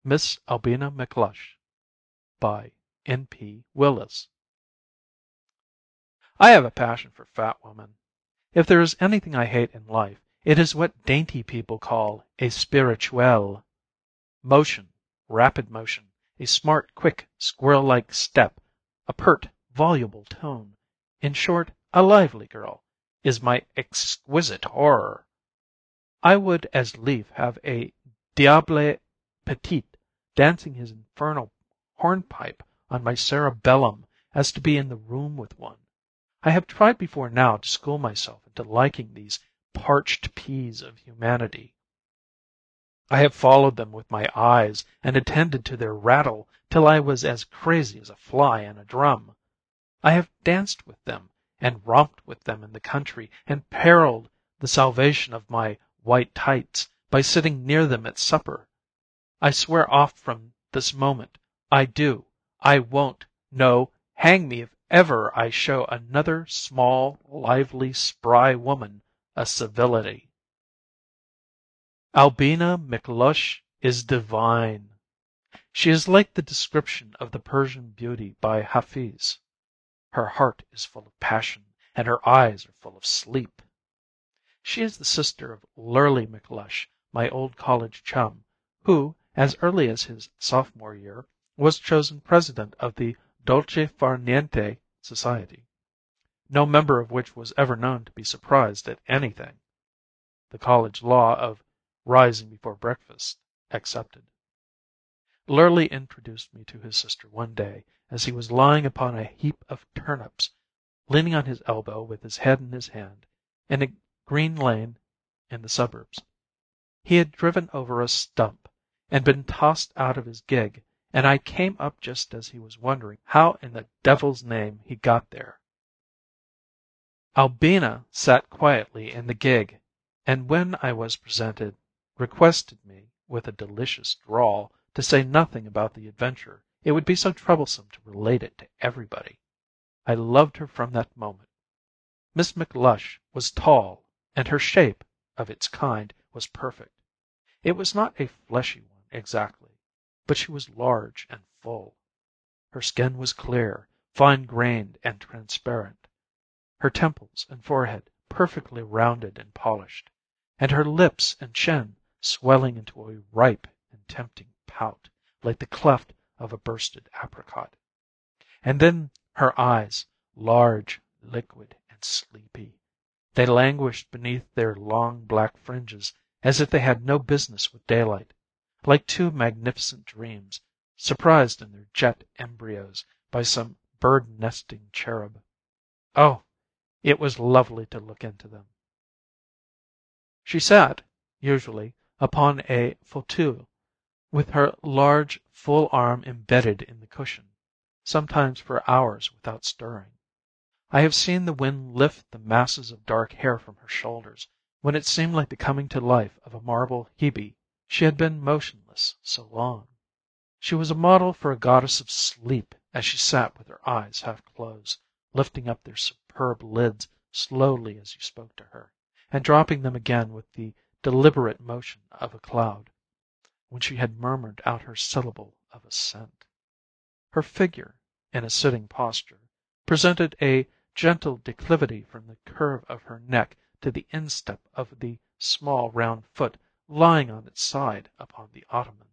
Miss Albina McLush by N. P. Willis. I have a passion for fat women. If there is anything I hate in life, it is what dainty people call a spirituelle. Motion, rapid motion, a smart, quick, squirrel-like step, a pert, voluble tone, in short, a lively girl, is my exquisite horror. I would as lief have a diable petit dancing his infernal hornpipe on my cerebellum as to be in the room with one. I have tried before now to school myself into liking these parched peas of humanity. I have followed them with my eyes and attended to their rattle till I was as crazy as a fly in a drum. I have danced with them and romped with them in the country and periled the salvation of my white tights by sitting near them at supper. I swear off from this moment, I do, I won't, no, hang me if ever I show another small, lively, spry woman a civility. Albina McLush is divine. She is like the description of the Persian beauty by Hafiz. Her heart is full of passion, and her eyes are full of sleep. She is the sister of Lurly McLush, my old college chum, who, as early as his sophomore year, was chosen president of the Dolce Far Niente Society, no member of which was ever known to be surprised at anything, the college law of rising before breakfast excepted. Lurly introduced me to his sister one day as he was lying upon a heap of turnips, leaning on his elbow with his head in his hand, in a green lane in the suburbs. He had driven over a stump and been tossed out of his gig, and I came up just as he was wondering how in the devil's name he got there. Albina sat quietly in the gig, and when I was presented, requested me, with a delicious drawl, to say nothing about the adventure, it would be so troublesome to relate it to everybody. I loved her from that moment. Miss McLush was tall, and her shape, of its kind, was perfect. It was not a fleshy one exactly, but she was large and full. Her skin was clear, fine-grained, and transparent, her temples and forehead perfectly rounded and polished, and her lips and chin swelling into a ripe and tempting pout, like the cleft of a bursted apricot. And then her eyes, large, liquid, and sleepy. They languished beneath their long black fringes as if they had no business with daylight, like two magnificent dreams, surprised in their jet embryos by some bird-nesting cherub. Oh, it was lovely to look into them. She sat, usually, upon a fauteuil, with her large, full arm embedded in the cushion, sometimes for hours without stirring. I have seen the wind lift the masses of dark hair from her shoulders, when it seemed like the coming to life of a marble Hebe. She had been motionless so long. She was a model for a goddess of sleep as she sat with her eyes half closed, lifting up their superb lids slowly as you spoke to her, and dropping them again with the deliberate motion of a cloud, when she had murmured out her syllable of assent. Her figure, in a sitting posture, presented a gentle declivity from the curve of her neck to the instep of the small round foot lying on its side upon the ottoman.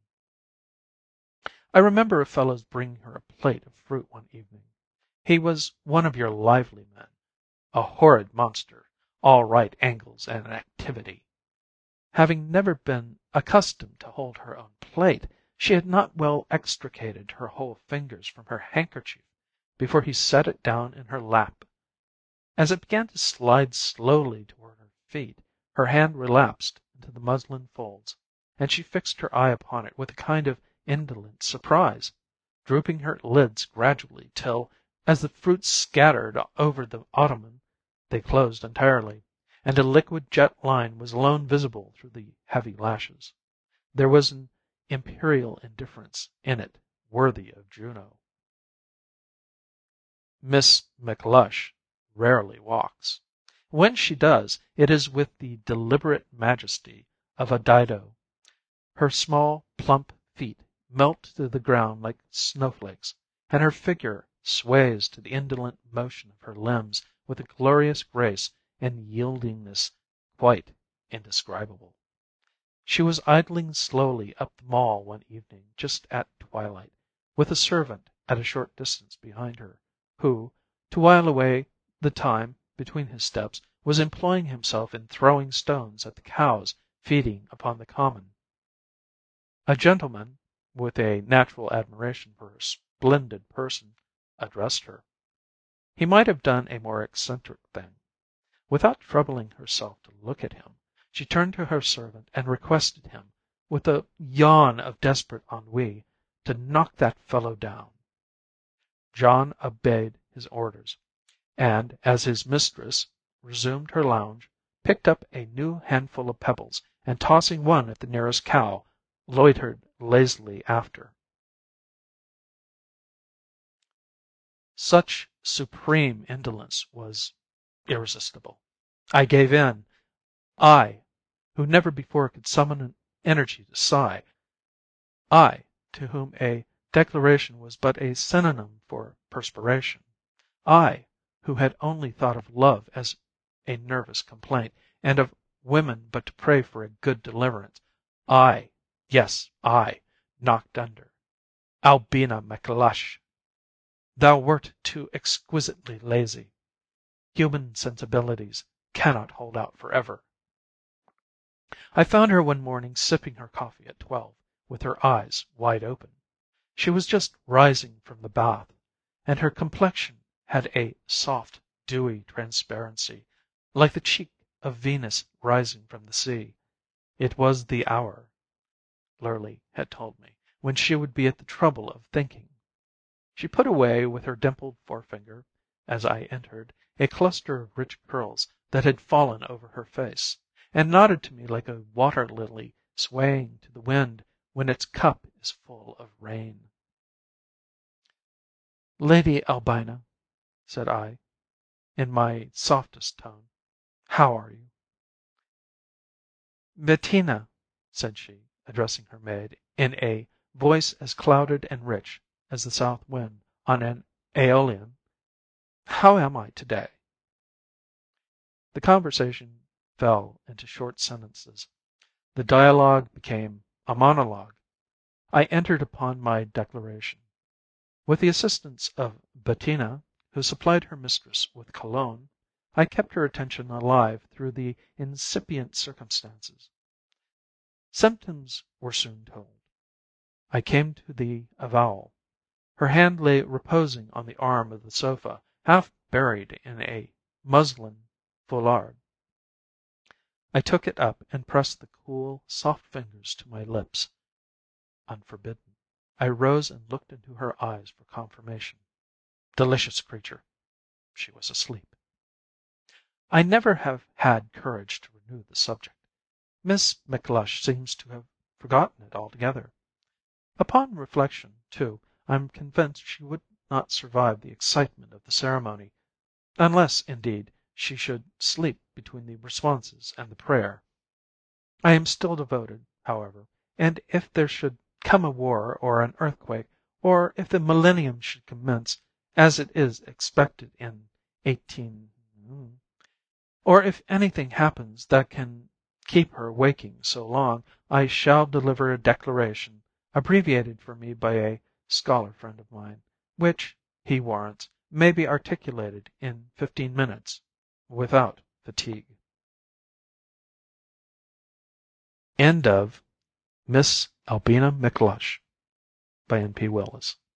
I remember a fellow's bringing her a plate of fruit one evening. He was one of your lively men, a horrid monster, all right angles and activity. Having never been accustomed to hold her own plate, she had not well extricated her whole fingers from her handkerchief before he set it down in her lap. As it began to slide slowly toward her feet, her hand relapsed into the muslin folds, and she fixed her eye upon it with a kind of indolent surprise, drooping her lids gradually till, as the fruit scattered over the ottoman, they closed entirely, and a liquid jet line was alone visible through the heavy lashes. There was an imperial indifference in it worthy of Juno. Miss McLush rarely walks. When she does, it is with the deliberate majesty of a Dido. Her small, plump feet melt to the ground like snowflakes, and her figure sways to the indolent motion of her limbs with a glorious grace and yieldingness quite indescribable. She was idling slowly up the Mall one evening just at twilight, with a servant at a short distance behind her, who, to while away the time between his steps, was employing himself in throwing stones at the cows feeding upon the common. A gentleman, with a natural admiration for her splendid person, addressed her. He might have done a more eccentric thing. Without troubling herself to look at him, she turned to her servant and requested him, with a yawn of desperate ennui, to knock that fellow down. John obeyed his orders, and as his mistress resumed her lounge, picked up a new handful of pebbles, and tossing one at the nearest cow, loitered lazily after. Such supreme indolence was irresistible. I gave in. I, who never before could summon energy to sigh, I, to whom a declaration was but a synonym for perspiration, I, who had only thought of love as a nervous complaint, and of women but to pray for a good deliverance, I, yes, I, knocked under. Albina McLush, thou wert too exquisitely lazy. Human sensibilities cannot hold out forever. I found her one morning sipping her coffee at 12, with her eyes wide open. She was just rising from the bath, and her complexion had a soft, dewy transparency, like the cheek of Venus rising from the sea. It was the hour, Lurly had told me, when she would be at the trouble of thinking. She put away with her dimpled forefinger, as I entered, a cluster of rich curls that had fallen over her face, and nodded to me like a water lily swaying to the wind when its cup is full of rain. "Lady Albina," said I, in my softest tone, "how are you?" "Bettina," said she, addressing her maid, in a voice as clouded and rich as the south wind on an Aeolian, "how am I to day?" The conversation fell into short sentences. The dialogue became a monologue. I entered upon my declaration. With the assistance of Bettina, who supplied her mistress with cologne, I kept her attention alive through the incipient circumstances. Symptoms were soon told. I came to the avowal. Her hand lay reposing on the arm of the sofa, half buried in a muslin foulard. I took it up and pressed the cool, soft fingers to my lips. Unforbidden, I rose and looked into her eyes for confirmation. Delicious creature! She was asleep. I never have had courage to renew the subject. Miss McLush seems to have forgotten it altogether. Upon reflection, too, I am convinced she would not survive the excitement of the ceremony, unless, indeed, she should sleep between the responses and the prayer. I am still devoted, however, and if there should come a war or an earthquake, or if the millennium should commence, as it is expected in 18, or if anything happens that can keep her waking so long, I shall deliver a declaration, abbreviated for me by a scholar friend of mine, which, he warrants, may be articulated in 15 minutes without fatigue. End of Miss Albina McLush by N.P. Willis